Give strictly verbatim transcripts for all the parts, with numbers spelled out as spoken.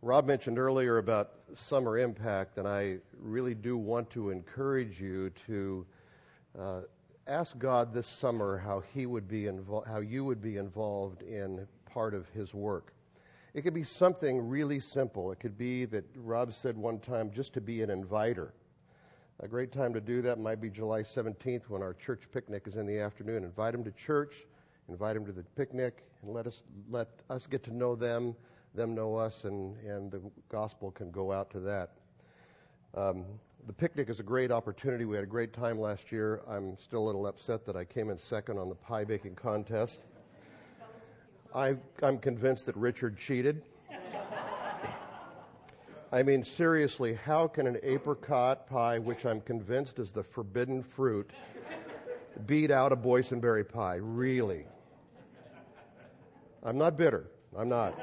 Rob mentioned earlier about summer impact, and I really do want to encourage you to uh, ask God this summer how He would be invo- how you would be involved in part of His work. It could be something really simple. It could be that Rob said one time just to be an inviter. A great time to do that might be July seventeenth when our church picnic is in the afternoon. Invite them to church, invite them to the picnic, and let us let us get to know them. them know us, and, and the gospel can go out to that. Um, the picnic is a great opportunity. We had a great time last year. I'm still a little upset that I came in second on the pie baking contest. I, I'm convinced that Richard cheated. I mean, seriously, how can an apricot pie, which I'm convinced is the forbidden fruit, beat out a boysenberry pie? Really? I'm not bitter. I'm not.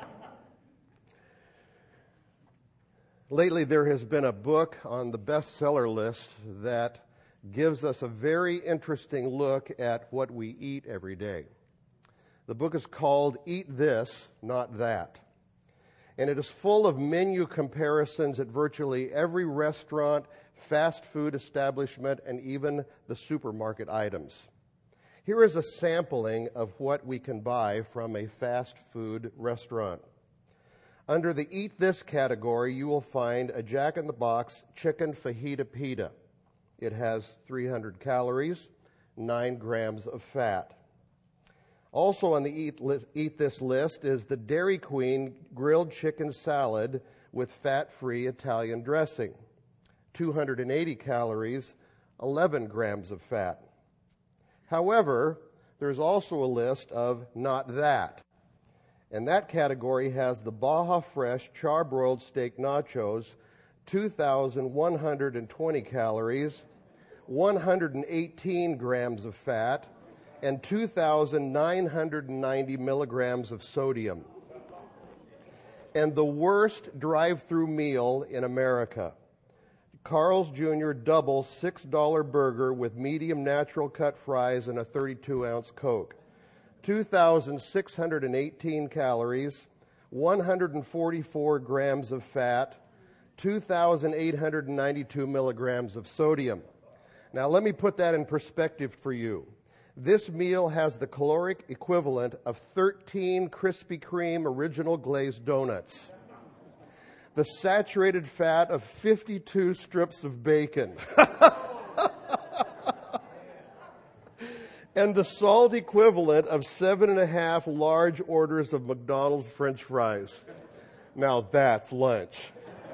Lately, there has been a book on the bestseller list that gives us a very interesting look at what we eat every day. The book is called Eat This, Not That. And it is full of menu comparisons at virtually every restaurant, fast food establishment, and even the supermarket items. Here is a sampling of what we can buy from a fast food restaurant. Under the Eat This category, you will find a Jack in the Box chicken fajita pita. It has three hundred calories, nine grams of fat. Also on the Eat, li- Eat This list is the Dairy Queen grilled chicken salad with fat-free Italian dressing. two hundred eighty calories, eleven grams of fat. However, there's also a list of Not That. And that category has the Baja Fresh charbroiled steak nachos, two thousand one hundred twenty calories, one hundred eighteen grams of fat, and two thousand nine hundred ninety milligrams of sodium. And the worst drive-through meal in America, Carl's Junior Double six dollar burger with medium natural cut fries and a thirty-two ounce Coke. two thousand six hundred eighteen calories, one hundred forty-four grams of fat, two thousand eight hundred ninety-two milligrams of sodium. Now let me put that in perspective for you. This meal has the caloric equivalent of thirteen Krispy Kreme original glazed donuts, the saturated fat of fifty-two strips of bacon, and the salt equivalent of seven and a half large orders of McDonald's French fries. Now that's lunch.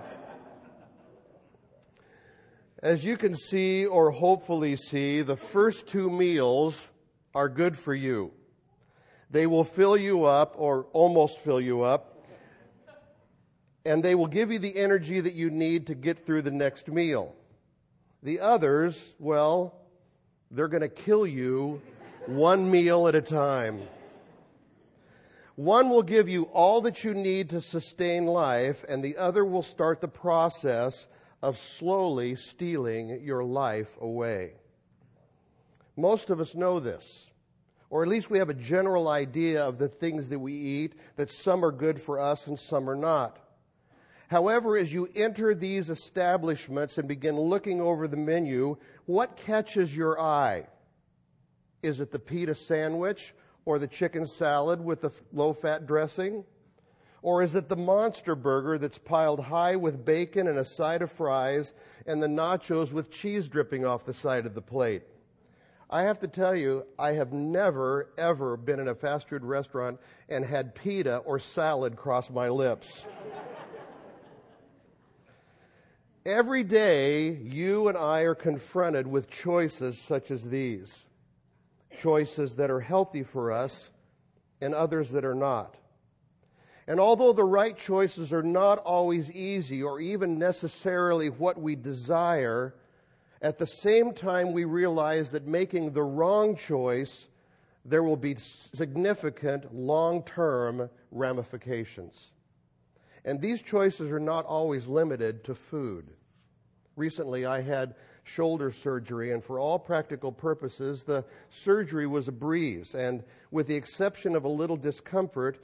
As you can see, or hopefully see, the first two meals are good for you. They will fill you up, or almost fill you up, and they will give you the energy that you need to get through the next meal. The others, well, they're going to kill you one meal at a time. One will give you all that you need to sustain life, and the other will start the process of slowly stealing your life away. Most of us know this, or at least we have a general idea of the things that we eat, that some are good for us and some are not. However, as you enter these establishments and begin looking over the menu, what catches your eye? Is it the pita sandwich or the chicken salad with the low-fat dressing? Or is it the monster burger that's piled high with bacon and a side of fries and the nachos with cheese dripping off the side of the plate? I have to tell you, I have never, ever been in a fast food restaurant and had pita or salad cross my lips. Every day, you and I are confronted with choices such as these. Choices that are healthy for us and others that are not. And although the right choices are not always easy or even necessarily what we desire, at the same time we realize that making the wrong choice, there will be significant long-term ramifications. And these choices are not always limited to food. Recently, I had shoulder surgery, and for all practical purposes, the surgery was a breeze. And with the exception of a little discomfort,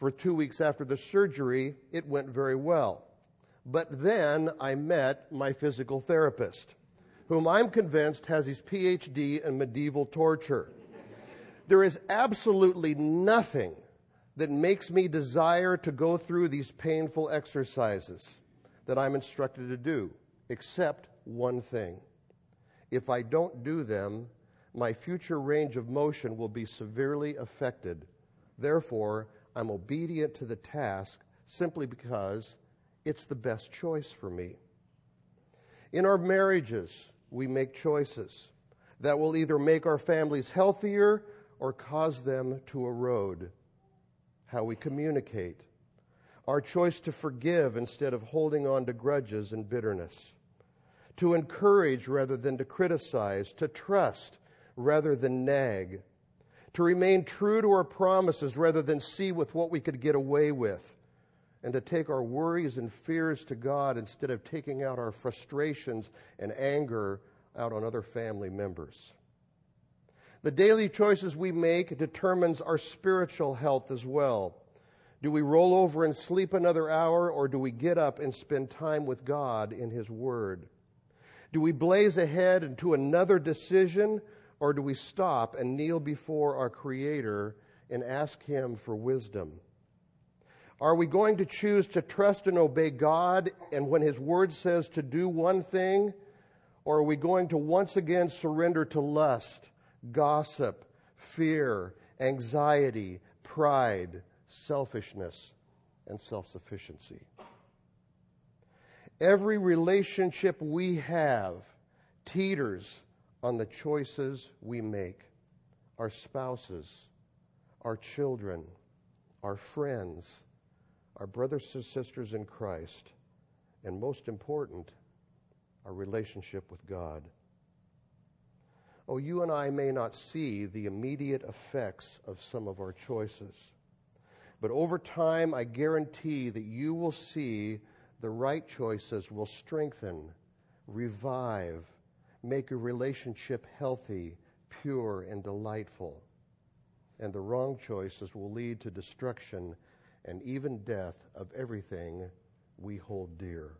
For two weeks after the surgery, it went very well. But then I met my physical therapist, whom I'm convinced has his P H D in medieval torture. There is absolutely nothing that makes me desire to go through these painful exercises that I'm instructed to do, except one thing. If I don't do them, my future range of motion will be severely affected. Therefore, I'm obedient to the task simply because it's the best choice for me. In our marriages, we make choices that will either make our families healthier or cause them to erode. How we communicate, our choice to forgive instead of holding on to grudges and bitterness, to encourage rather than to criticize, to trust rather than nag, to remain true to our promises rather than see with what we could get away with, and to take our worries and fears to God instead of taking out our frustrations and anger out on other family members. The daily choices we make determines our spiritual health as well. Do we roll over and sleep another hour, or do we get up and spend time with God in His Word? Do we blaze ahead into another decision, or do we stop and kneel before our Creator and ask Him for wisdom? Are we going to choose to trust and obey God, and when His Word says to do one thing, or are we going to once again surrender to lust, gossip, fear, anxiety, pride, selfishness, and self-sufficiency? Every relationship we have teeters on the choices we make. Our spouses, our children, our friends, our brothers and sisters in Christ, and most important, our relationship with God. Oh, you and I may not see the immediate effects of some of our choices, but over time, I guarantee that you will see the right choices will strengthen, revive, make your relationship healthy, pure, and delightful. And the wrong choices will lead to destruction and even death of everything we hold dear.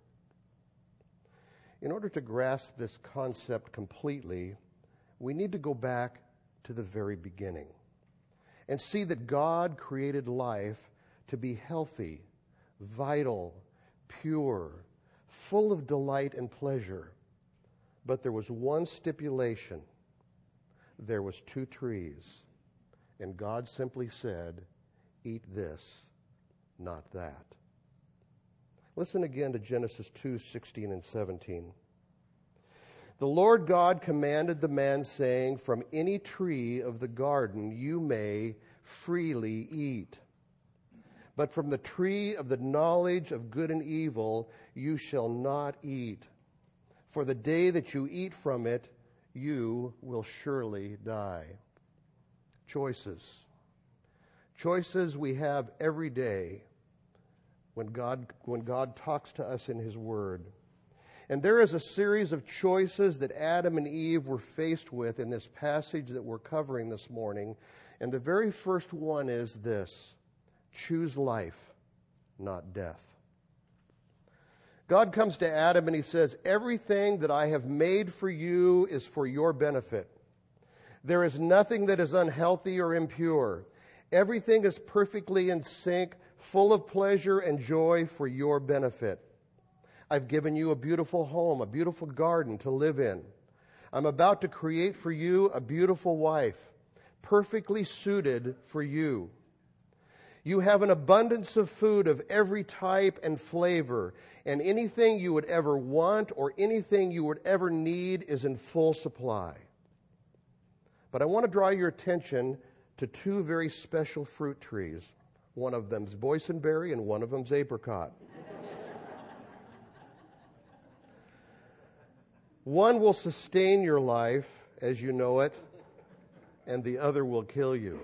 In order to grasp this concept completely, we need to go back to the very beginning and see that God created life to be healthy, vital, pure, full of delight and pleasure. But there was one stipulation. There was two trees, and God simply said, "Eat this, not that." Listen again to Genesis two, sixteen and seventeen. The Lord God commanded the man, saying, "From any tree of the garden you may freely eat. But from the tree of the knowledge of good and evil you shall not eat. For the day that you eat from it, you will surely die." Choices. Choices we have every day when God, when God talks to us in His Word. And there is a series of choices that Adam and Eve were faced with in this passage that we're covering this morning. And the very first one is this: choose life, not death. God comes to Adam and He says, "Everything that I have made for you is for your benefit. There is nothing that is unhealthy or impure. Everything is perfectly in sync, full of pleasure and joy for your benefit. I've given you a beautiful home, a beautiful garden to live in. I'm about to create for you a beautiful wife, perfectly suited for you. You have an abundance of food of every type and flavor, and anything you would ever want or anything you would ever need is in full supply. But I want to draw your attention to two very special fruit trees. One of them's boysenberry and one of them's apricot. One will sustain your life as you know it, and the other will kill you."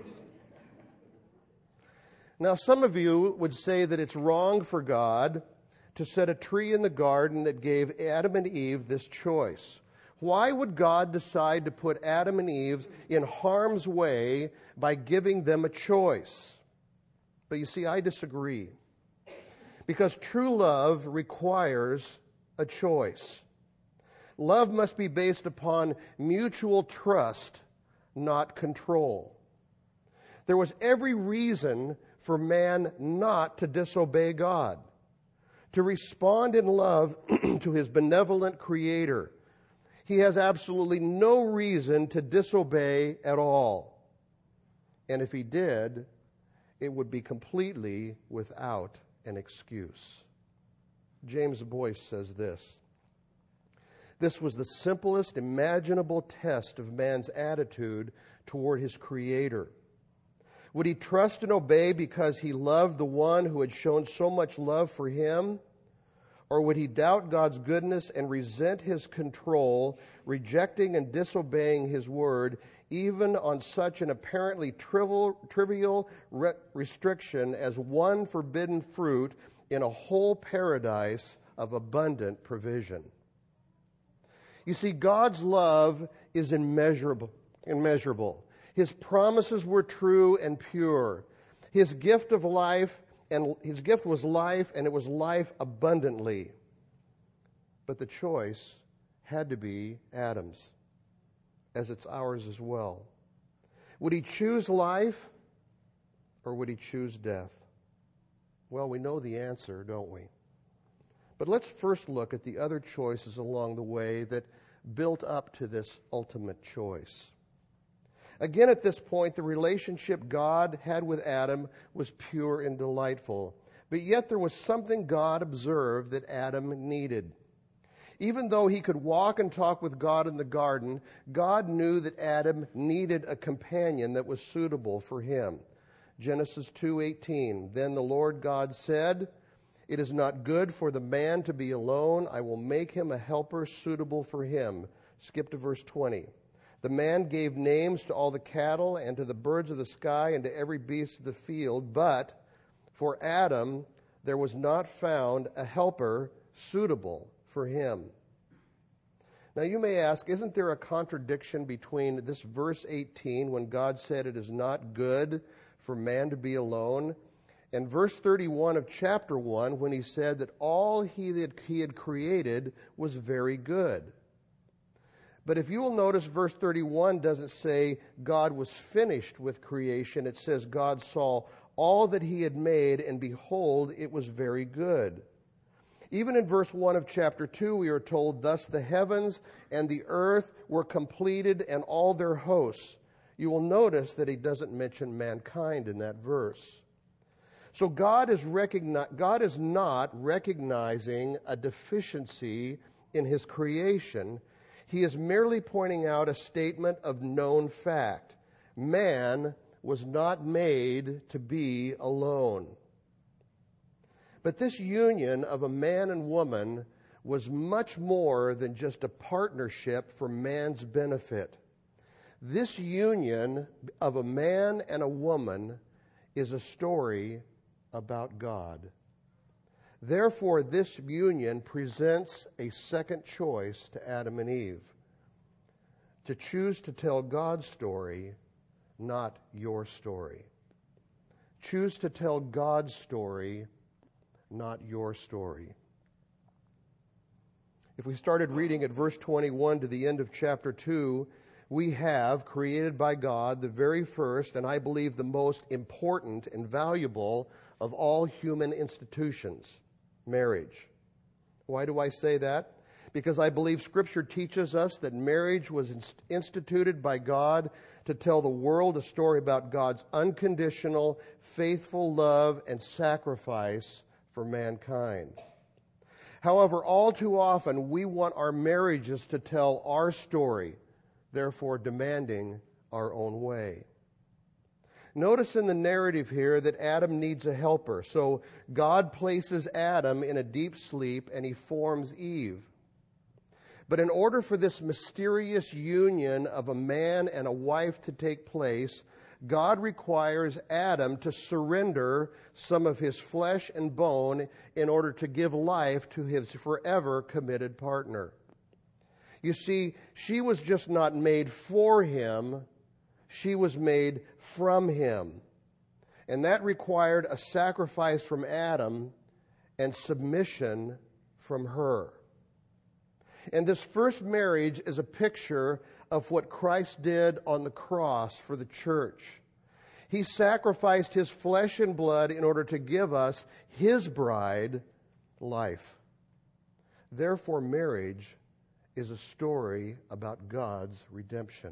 Now, some of you would say that it's wrong for God to set a tree in the garden that gave Adam and Eve this choice. Why would God decide to put Adam and Eve in harm's way by giving them a choice? But you see, I disagree. Because true love requires a choice. Love must be based upon mutual trust, not control. There was every reason for man not to disobey God, to respond in love to his benevolent Creator. He has absolutely no reason to disobey at all. And if he did, it would be completely without an excuse. James Boyce says this: "This was the simplest imaginable test of man's attitude toward his Creator. Would he trust and obey because he loved the one who had shown so much love for him? Or would he doubt God's goodness and resent his control, rejecting and disobeying his word, even on such an apparently trivial, trivial re- restriction as one forbidden fruit in a whole paradise of abundant provision?" You see, God's love is immeasurable. immeasurable. His promises were true and pure. His gift of life, and his gift was life, and it was life abundantly. But the choice had to be Adam's, as it's ours as well. Would he choose life, or would he choose death? Well, we know the answer, don't we? But let's first look at the other choices along the way that built up to this ultimate choice. Again, at this point, the relationship God had with Adam was pure and delightful. But yet there was something God observed that Adam needed. Even though he could walk and talk with God in the garden, God knew that Adam needed a companion that was suitable for him. Genesis two eighteen, "Then the Lord God said, 'It is not good for the man to be alone. I will make him a helper suitable for him.'" Skip to verse twenty. "The man gave names to all the cattle and to the birds of the sky and to every beast of the field. But for Adam there was not found a helper suitable for him." Now you may ask, isn't there a contradiction between this verse eighteen, when God said it is not good for man to be alone, and verse thirty-one of chapter one, when he said that all he that he had created was very good? But if you will notice, verse thirty-one doesn't say God was finished with creation. It says God saw all that he had made, and behold, it was very good. Even in verse one of chapter two, we are told, "Thus the heavens and the earth were completed, and all their hosts." You will notice that he doesn't mention mankind in that verse. So God is, recogni- God is not recognizing a deficiency in his creation. He is merely pointing out a statement of known fact. Man was not made to be alone. But this union of a man and woman was much more than just a partnership for man's benefit. This union of a man and a woman is a story about God. Therefore, this union presents a second choice to Adam and Eve: to choose to tell God's story, not your story. Choose to tell God's story, not your story. If we started reading at verse twenty-one to the end of chapter two, we have, created by God, the very first, and I believe the most important and valuable of all human institutions: marriage. Why do I say that? Because I believe Scripture teaches us that marriage was inst- instituted by God to tell the world a story about God's unconditional, faithful love and sacrifice for mankind. However, all too often we want our marriages to tell our story, therefore demanding our own way. Notice in the narrative here that Adam needs a helper. So God places Adam in a deep sleep and he forms Eve. But in order for this mysterious union of a man and a wife to take place, God requires Adam to surrender some of his flesh and bone in order to give life to his forever committed partner. You see, she was just not made for him, she was made from him. And that required a sacrifice from Adam and submission from her. And this first marriage is a picture of what Christ did on the cross for the church. He sacrificed his flesh and blood in order to give us, his bride, life. Therefore, marriage is a story about God's redemption.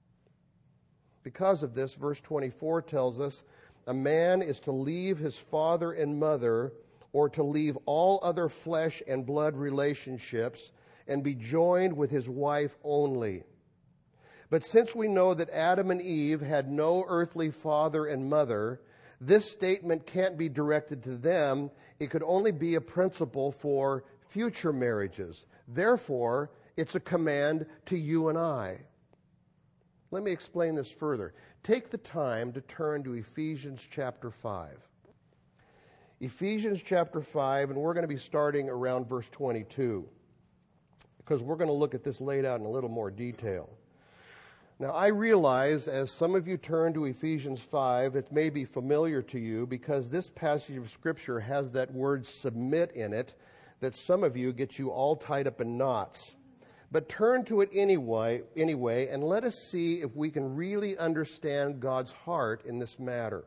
Because of this, verse twenty-four tells us, a man is to leave his father and mother, or to leave all other flesh and blood relationships, and be joined with his wife only. But since we know that Adam and Eve had no earthly father and mother, this statement can't be directed to them. It could only be a principle for future marriages. Therefore, it's a command to you and I. Let me explain this further. Take the time to turn to Ephesians chapter five. Ephesians chapter five, and we're going to be starting around verse twenty-two, because we're going to look at this laid out in a little more detail. Now, I realize as some of you turn to Ephesians five, it may be familiar to you because this passage of Scripture has that word submit in it that some of you get you all tied up in knots. But turn to it anyway, anyway, and let us see if we can really understand God's heart in this matter.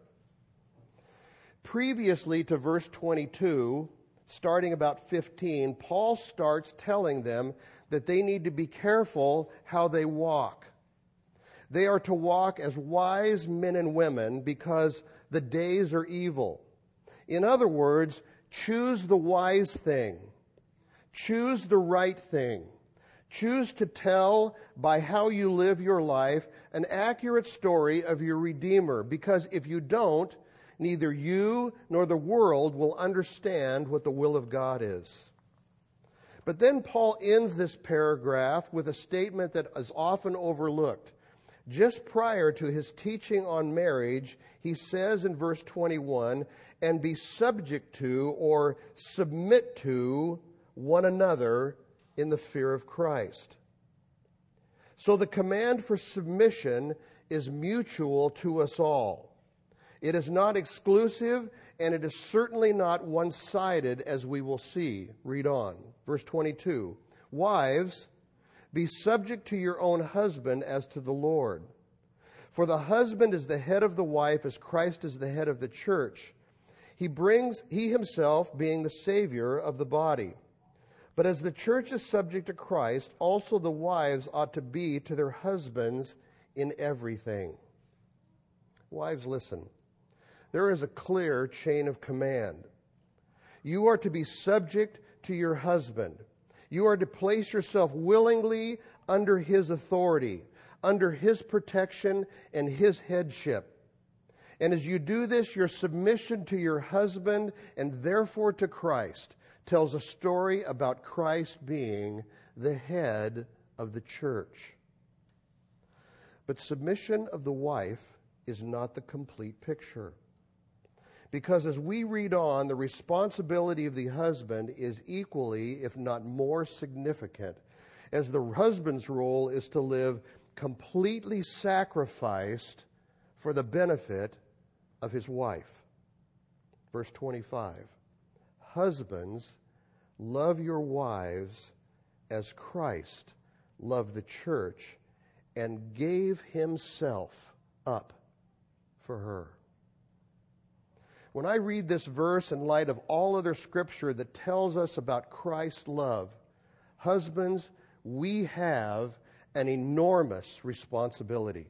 Previously to verse twenty-two, starting about fifteen, Paul starts telling them that they need to be careful how they walk. They are to walk as wise men and women because the days are evil. In other words, choose the wise thing. Choose the right thing. Choose to tell by how you live your life an accurate story of your Redeemer, because if you don't, neither you nor the world will understand what the will of God is. But then Paul ends this paragraph with a statement that is often overlooked. Just prior to his teaching on marriage, he says in verse twenty-one, and be subject to or submit to one another in the fear of Christ. So the command for submission is mutual to us all. It is not exclusive, and it is certainly not one-sided, as we will see. Read on. Verse twenty-two. Wives, be subject to your own husband as to the Lord. For the husband is the head of the wife, as Christ is the head of the church. He brings, he himself being the Savior of the body. But as the church is subject to Christ, also the wives ought to be to their husbands in everything. Wives, listen. There is a clear chain of command. You are to be subject to your husband. You are to place yourself willingly under his authority, under his protection and his headship. And as you do this, your submission to your husband and therefore to Christ tells a story about Christ being the head of the church. But submission of the wife is not the complete picture. Because as we read on, the responsibility of the husband is equally, if not more, significant, as the husband's role is to live completely sacrificed for the benefit of his wife. Verse twenty-five, husbands, love your wives as Christ loved the church and gave himself up for her. When I read this verse in light of all other scripture that tells us about Christ's love, husbands, we have an enormous responsibility.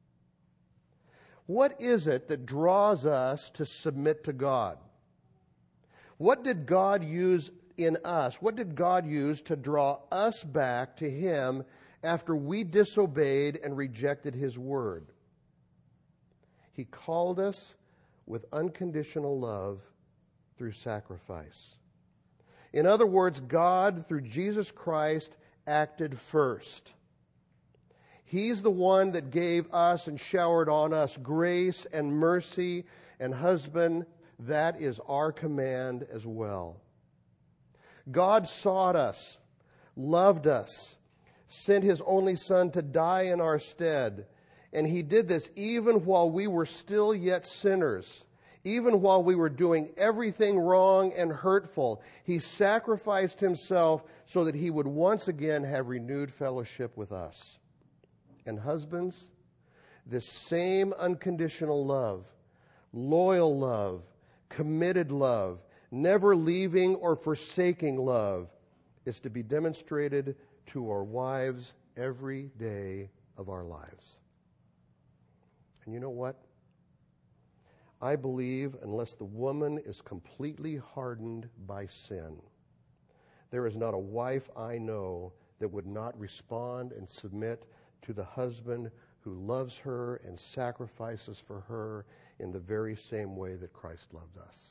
What is it that draws us to submit to God? What did God use in us? What did God use to draw us back to Him after we disobeyed and rejected His word? He called us with unconditional love through sacrifice. In other words, God, through Jesus Christ, acted first. He's the one that gave us and showered on us grace and mercy, and husband, that is our command as well. God sought us, loved us, sent His only Son to die in our stead, and He did this even while we were still yet sinners. Even while we were doing everything wrong and hurtful, he sacrificed himself so that he would once again have renewed fellowship with us. And husbands, this same unconditional love, loyal love, committed love, never leaving or forsaking love is to be demonstrated to our wives every day of our lives. And you know what? I believe unless the woman is completely hardened by sin, there is not a wife I know that would not respond and submit to the husband who loves her and sacrifices for her in the very same way that Christ loved us.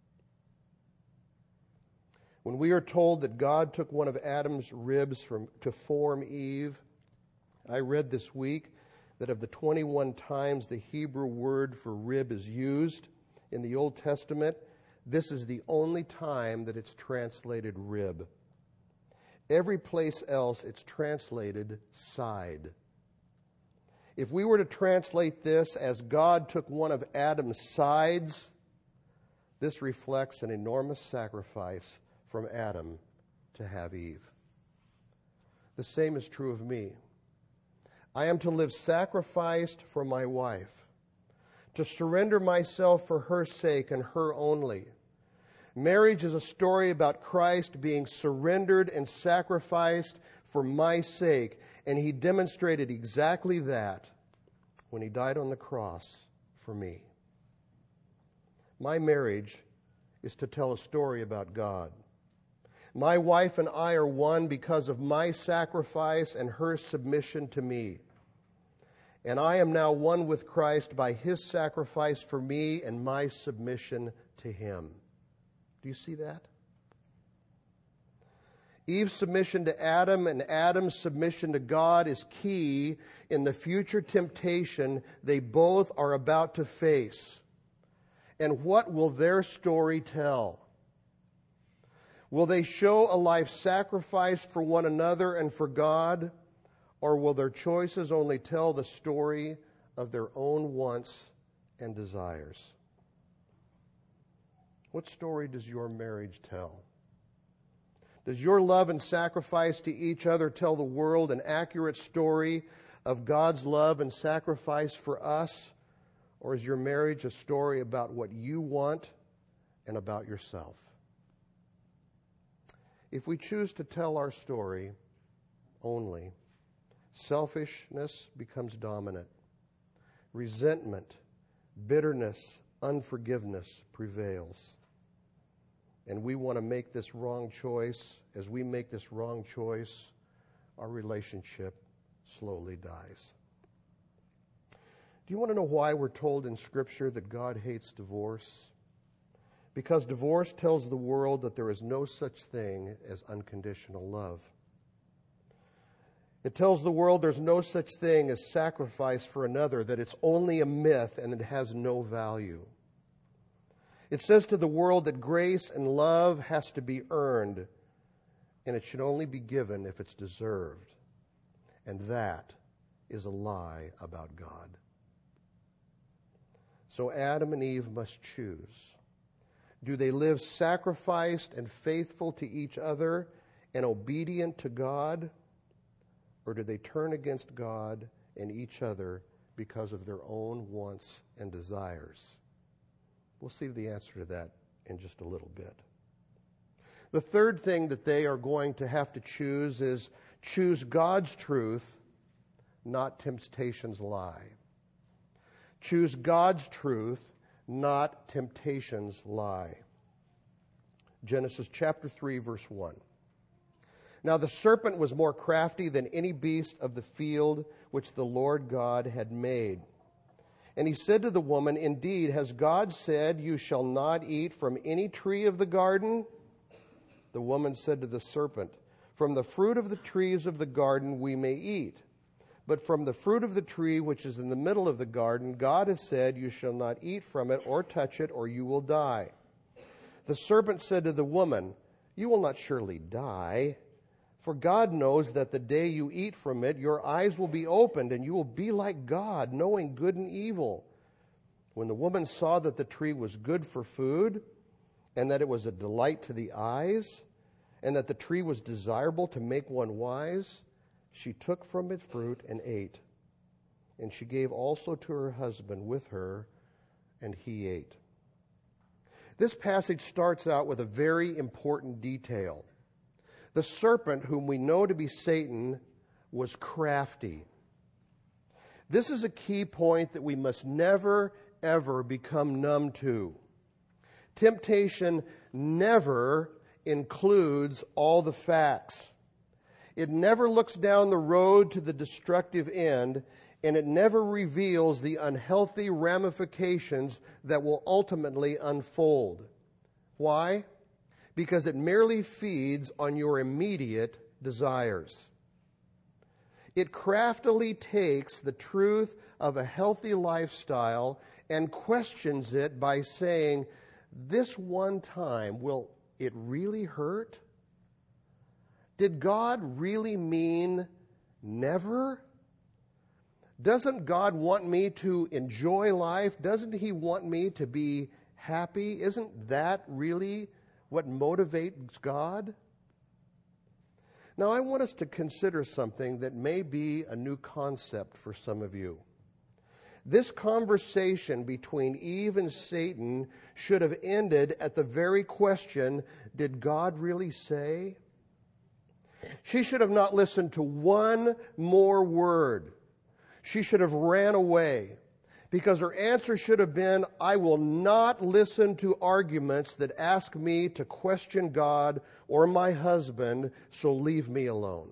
When we are told that God took one of Adam's ribs from, to form Eve, I read this week that of the twenty-one times the Hebrew word for rib is used in the Old Testament, this is the only time that it's translated rib. Every place else it's translated side. If we were to translate this as God took one of Adam's sides, this reflects an enormous sacrifice from Adam to have Eve. The same is true of me. I am to live sacrificed for my wife, to surrender myself for her sake and her only. Marriage is a story about Christ being surrendered and sacrificed for my sake, and he demonstrated exactly that when he died on the cross for me. My marriage is to tell a story about God. My wife and I are one because of my sacrifice and her submission to me. And I am now one with Christ by his sacrifice for me and my submission to him. Do you see that? Eve's submission to Adam and Adam's submission to God is key in the future temptation they both are about to face. And what will their story tell? Will they show a life sacrificed for one another and for God? Or will their choices only tell the story of their own wants and desires? What story does your marriage tell? Does your love and sacrifice to each other tell the world an accurate story of God's love and sacrifice for us? Or is your marriage a story about what you want and about yourself? If we choose to tell our story only, selfishness becomes dominant. Resentment, bitterness, unforgiveness prevails. And we want to make this wrong choice. As we make this wrong choice, our relationship slowly dies. Do you want to know why we're told in Scripture that God hates divorce? Because divorce tells the world that there is no such thing as unconditional love. It tells the world there's no such thing as sacrifice for another, that it's only a myth and it has no value. It says to the world that grace and love has to be earned, and it should only be given if it's deserved. And that is a lie about God. So Adam and Eve must choose. Do they live sacrificed and faithful to each other and obedient to God? Or do they turn against God and each other because of their own wants and desires? We'll see the answer to that in just a little bit. The third thing that they are going to have to choose is choose God's truth, not temptation's lie. Choose God's truth, not temptation's lie. Genesis chapter three, verse one. Now the serpent was more crafty than any beast of the field which the Lord God had made. And he said to the woman, "Indeed, has God said, 'You shall not eat from any tree of the garden'?" The woman said to the serpent, "From the fruit of the trees of the garden we may eat. But from the fruit of the tree which is in the middle of the garden, God has said, 'You shall not eat from it or touch it, or you will die.' The serpent said to the woman, 'You will not surely die. For God knows that the day you eat from it, your eyes will be opened, and you will be like God, knowing good and evil.' When the woman saw that the tree was good for food, and that it was a delight to the eyes, and that the tree was desirable to make one wise, she took from its fruit and ate. And she gave also to her husband with her, and he ate. This passage starts out with a very important detail. The serpent, whom we know to be Satan, was crafty. This is a key point that we must never, ever become numb to. Temptation never includes all the facts. It never looks down the road to the destructive end, and it never reveals the unhealthy ramifications that will ultimately unfold. Why? Because it merely feeds on your immediate desires. It craftily takes the truth of a healthy lifestyle and questions it by saying, this one time, will it really hurt? Did God really mean never? Doesn't God want me to enjoy life? Doesn't He want me to be happy? Isn't that really what motivates God? Now, I want us to consider something that may be a new concept for some of you. This conversation between Eve and Satan should have ended at the very question, did God really say? She should have not listened to one more word. She should have ran away, because her answer should have been, I will not listen to arguments that ask me to question God or my husband, so leave me alone.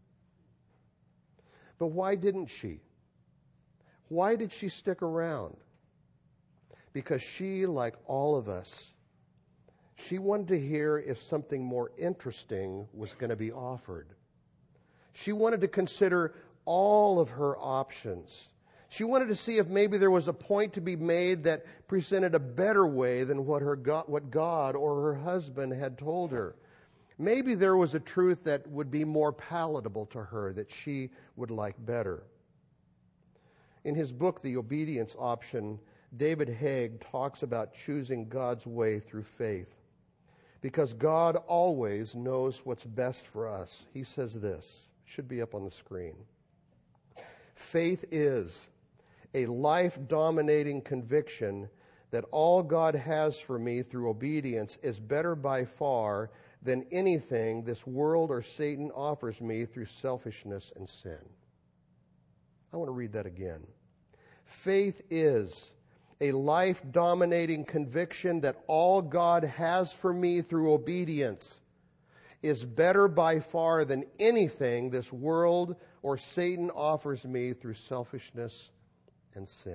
But why didn't she? Why did she stick around? Because she, like all of us, she wanted to hear if something more interesting was going to be offered. She wanted to consider all of her options. She wanted to see if maybe there was a point to be made that presented a better way than what her God, what God or her husband had told her. Maybe there was a truth that would be more palatable to her, that she would like better. In his book, The Obedience Option, David Haig talks about choosing God's way through faith, because God always knows what's best for us. He says this, should be up on the screen. Faith is a life-dominating conviction that all God has for me through obedience is better by far than anything this world or Satan offers me through selfishness and sin. I want to read that again. Faith is a life-dominating conviction that all God has for me through obedience is better by far than anything this world or Satan offers me through selfishness and sin.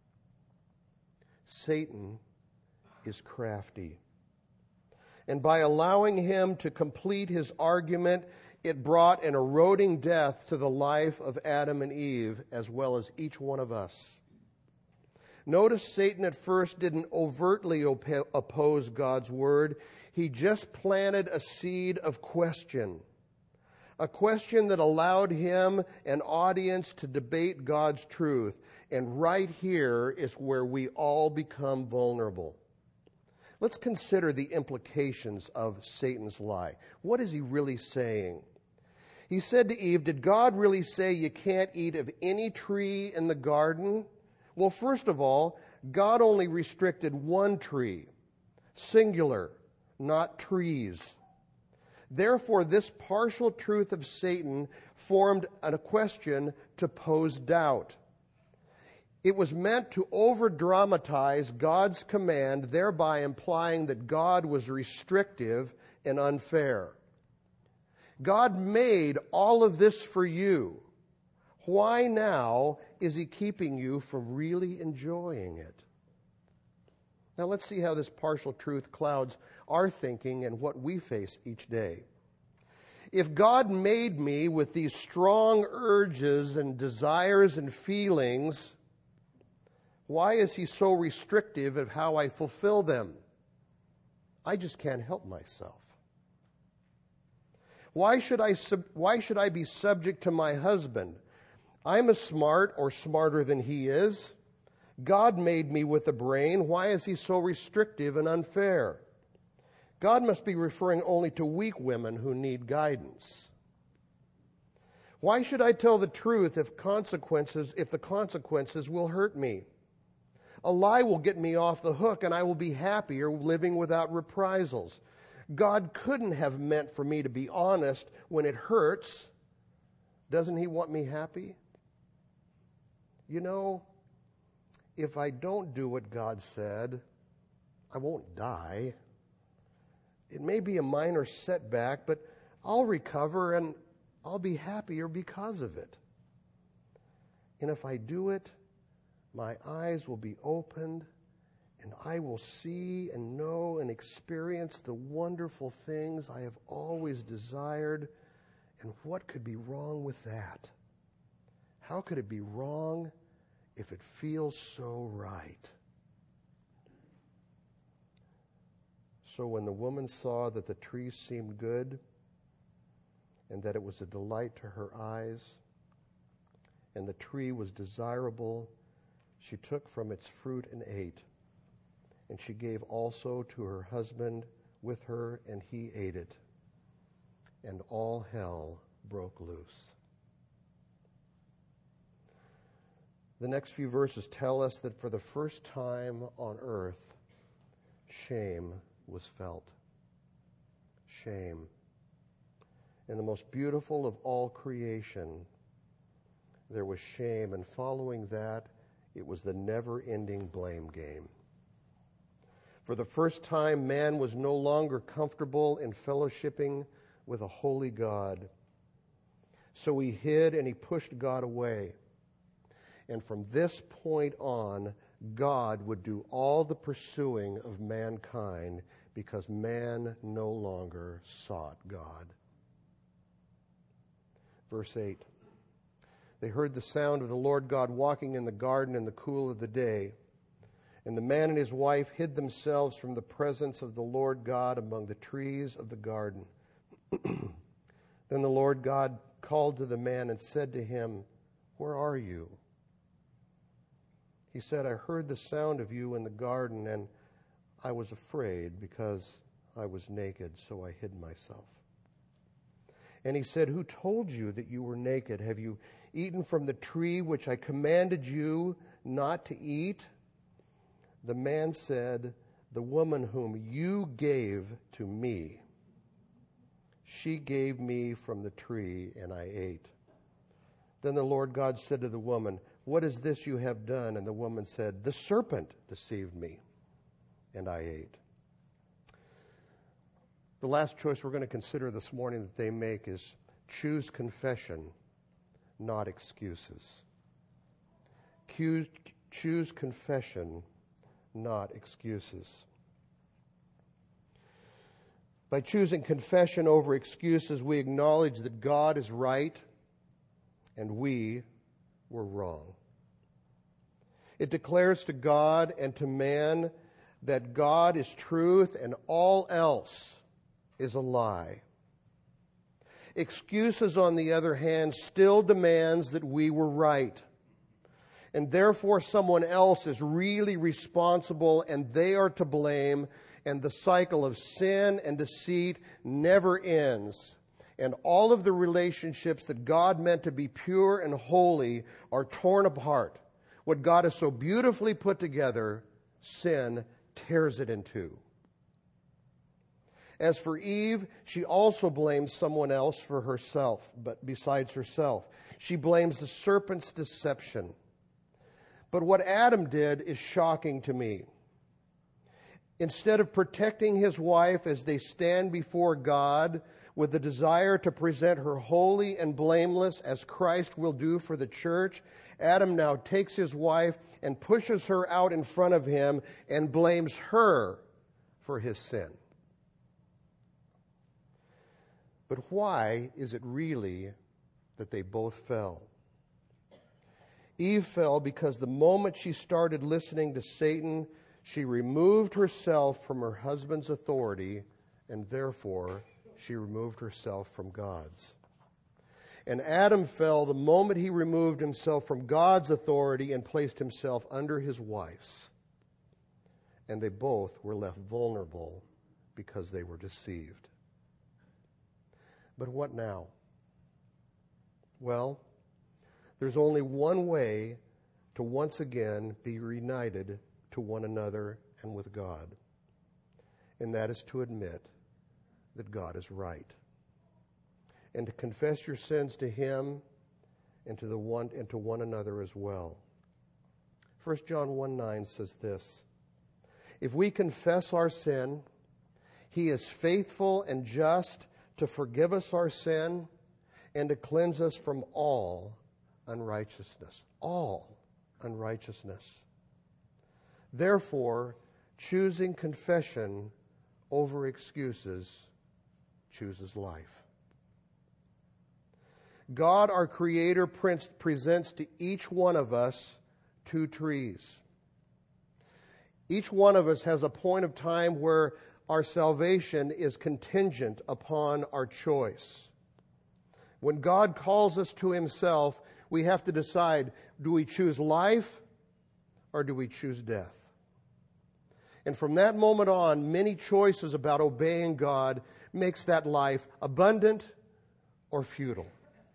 Satan is crafty. And by allowing him to complete his argument, it brought an eroding death to the life of Adam and Eve, as well as each one of us. Notice Satan at first didn't overtly op- oppose God's word. He just planted a seed of question. A question that allowed him an audience to debate God's truth. And right here is where we all become vulnerable. Let's consider the implications of Satan's lie. What is he really saying? He said to Eve, did God really say you can't eat of any tree in the garden? Well, first of all, God only restricted one tree, singular, not trees. Therefore, this partial truth of Satan formed a question to pose doubt. It was meant to over-dramatize God's command, thereby implying that God was restrictive and unfair. God made all of this for you. Why now is He keeping you from really enjoying it? Now let's see how this partial truth clouds our thinking and what we face each day. If God made me with these strong urges and desires and feelings, why is He so restrictive of how I fulfill them? I just can't help myself. Why should I sub- why should I be subject to my husband? I'm as smart or smarter than he is. God made me with a brain. Why is he so restrictive and unfair? God must be referring only to weak women who need guidance. Why should I tell the truth if consequences, if the consequences will hurt me? A lie will get me off the hook and I will be happier living without reprisals. God couldn't have meant for me to be honest when it hurts. Doesn't he want me happy? You know, if I don't do what God said, I won't die. It may be a minor setback, but I'll recover and I'll be happier because of it. And if I do it, my eyes will be opened and I will see and know and experience the wonderful things I have always desired. And what could be wrong with that? How could it be wrong if it feels so right? So when the woman saw that the tree seemed good and that it was a delight to her eyes and the tree was desirable, she took from its fruit and ate. And she gave also to her husband with her, and he ate it. And all hell broke loose. The next few verses tell us that for the first time on earth, shame was felt. Shame. In the most beautiful of all creation, there was shame, and following that, it was the never-ending blame game. For the first time, man was no longer comfortable in fellowshipping with a holy God. So he hid and he pushed God away. And from this point on, God would do all the pursuing of mankind because man no longer sought God. Verse eight. They heard the sound of the Lord God walking in the garden in the cool of the day. And the man and his wife hid themselves from the presence of the Lord God among the trees of the garden. Then the Lord God called to the man and said to him, "Where are you?" He said, "I heard the sound of you in the garden, and I was afraid because I was naked, so I hid myself." And he said, "Who told you that you were naked? Have you eaten from the tree which I commanded you not to eat?" The man said, "The woman whom you gave to me, she gave me from the tree, and I ate." Then the Lord God said to the woman, "What is this you have done?" And the woman said, "The serpent deceived me, and I ate." The last choice we're going to consider this morning that they make is choose confession, not excuses. Choose, choose confession, not excuses. By choosing confession over excuses, we acknowledge that God is right and we were wrong. It declares to God and to man that God is truth and all else is a lie. Excuses, on the other hand, still demands that we were right. And therefore someone else is really responsible and they are to blame, and the cycle of sin and deceit never ends. And all of the relationships that God meant to be pure and holy are torn apart. What God has so beautifully put together, sin tears it in two. As for Eve, she also blames someone else for herself, but besides herself. She blames the serpent's deception. But what Adam did is shocking to me. Instead of protecting his wife as they stand before God with the desire to present her holy and blameless as Christ will do for the church, Adam now takes his wife and pushes her out in front of him and blames her for his sin. But why is it really that they both fell? Eve fell because the moment she started listening to Satan, she removed herself from her husband's authority, and therefore she removed herself from God's. And Adam fell the moment he removed himself from God's authority and placed himself under his wife's. And they both were left vulnerable because they were deceived. But what now? Well, there's only one way to once again be reunited to one another and with God. And that is to admit that God is right. And to confess your sins to Him and to the one and to one another as well. First John one nine says this: if we confess our sin, He is faithful and just to forgive us our sin and to cleanse us from all unrighteousness. All unrighteousness. Therefore, choosing confession over excuses chooses life. God, our Creator, presents to each one of us two trees. Each one of us has a point of time where our salvation is contingent upon our choice. When God calls us to Himself, we have to decide, do we choose life or do we choose death? And from that moment on, many choices about obeying God makes that life abundant or futile.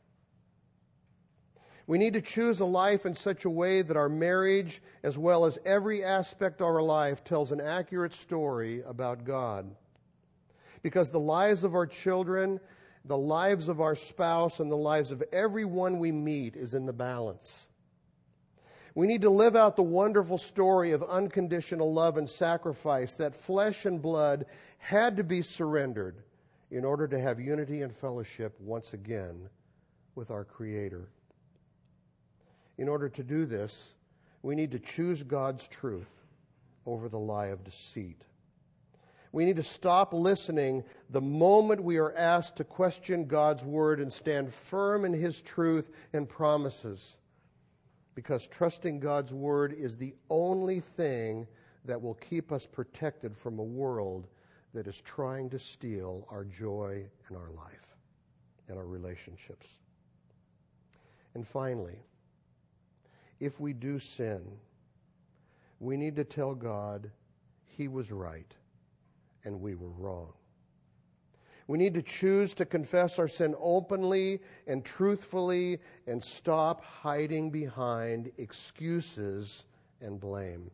We need to choose a life in such a way that our marriage, as well as every aspect of our life, tells an accurate story about God. Because the lives of our children, the lives of our spouse, and the lives of everyone we meet is in the balance. We need to live out the wonderful story of unconditional love and sacrifice that flesh and blood had to be surrendered in order to have unity and fellowship once again with our Creator. In order to do this, we need to choose God's truth over the lie of deceit. We need to stop listening the moment we are asked to question God's Word and stand firm in His truth and promises. Because trusting God's Word is the only thing that will keep us protected from a world that is trying to steal our joy and our life and our relationships. And finally, if we do sin, we need to tell God He was right and we were wrong. We need to choose to confess our sin openly and truthfully and stop hiding behind excuses and blame.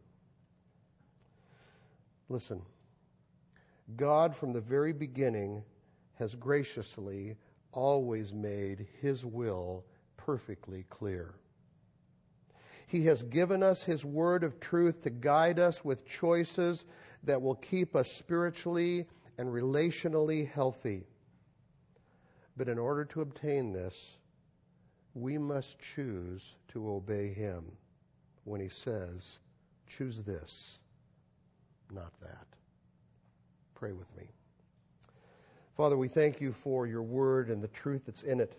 Listen, God from the very beginning has graciously always made His will perfectly clear. He has given us His word of truth to guide us with choices that will keep us spiritually and relationally healthy. But in order to obtain this, we must choose to obey Him when He says, choose this, not that. Pray with me. Father, we thank You for Your word and the truth that's in it.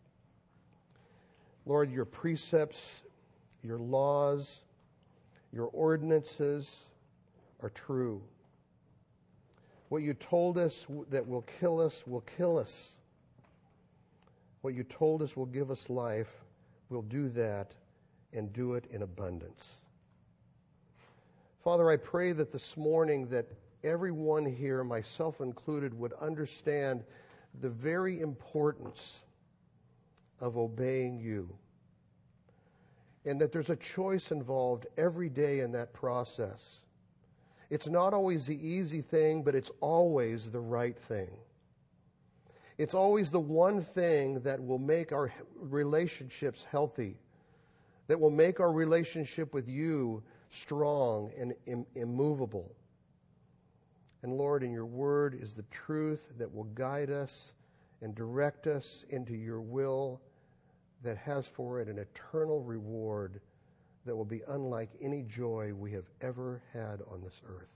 Lord, Your precepts, Your laws, Your ordinances are true. What You told us that will kill us will kill us. What You told us will give us life will do that and do it in abundance. Father, I pray that this morning that everyone here, myself included, would understand the very importance of obeying You. And that there's a choice involved every day in that process. It's not always the easy thing, but it's always the right thing. It's always the one thing that will make our relationships healthy, that will make our relationship with You strong and Im- immovable. And Lord, in Your word is the truth that will guide us and direct us into Your will that has for it an eternal reward that will be unlike any joy we have ever had on this earth.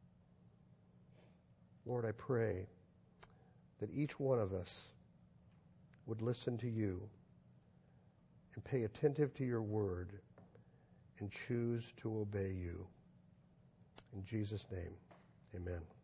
Lord, I pray that each one of us would listen to You and pay attentive to Your word and choose to obey You. In Jesus' name, amen.